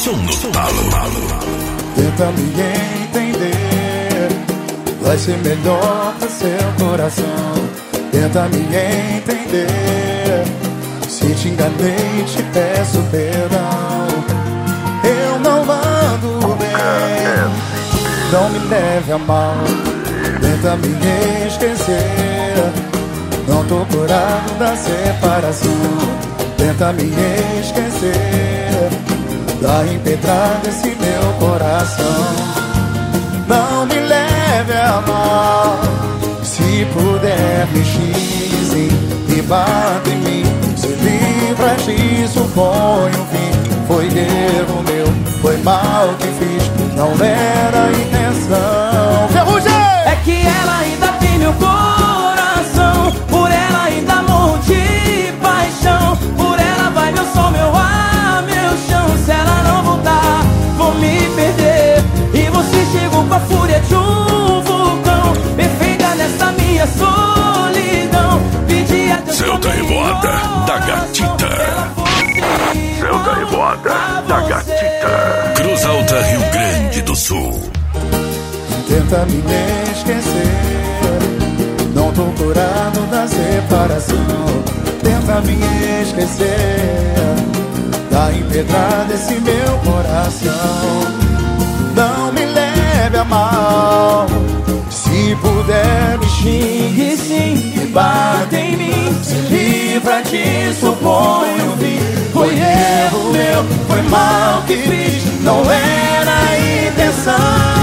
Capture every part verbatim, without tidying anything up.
Som no talo. Tenta me entender, vai ser melhor pra seu coração. Tenta me entender, se te enganei te peço perdão. Eu não ando bem, não me leve a mal. Tenta me esquecer, não tô curado da separação. Tenta me esquecer, dá empedrada esse meu coração. Não me leve a mal, se puder me xingue sim, e bata em mim. Se livra disso, põe um fim. Foi erro meu, foi mal que fiz, não era a intenção. Ferrugem! É que ela ainda tem meu coração, por ela ainda morro de paixão. Por ela vai meu sol, meu ar, meu chão. Se ela não voltar, vou me perder. E você chegou com a fúria de um vulcão, perfeita nessa minha solidão. Pedi a Deus Seu da Revoada da Gatita. Seu da Revoada da Gatita. Cruz Alta, Rio Grande do Sul. Tenta me esquecer, não tô curado da separação. Tenta me esquecer, dá empedrada esse meu coração. Não me leve a mal, se puder me xingue sim, e bata em mim. Se livra disso, põe um fim. Foi erro meu, foi mal que fiz, não era a intenção.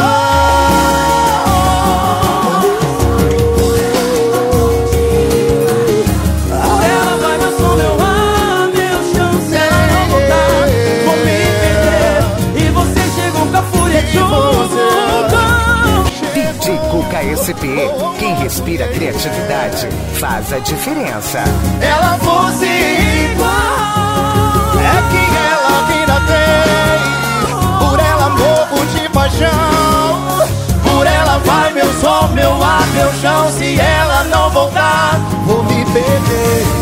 D J Cuca S P, quem respira criatividade faz a diferença. Ela fosse igual, é que ela ainda tem. Por ela morro de paixão, por ela vai meu sol, meu ar, meu chão. Se ela não voltar, vou me perder.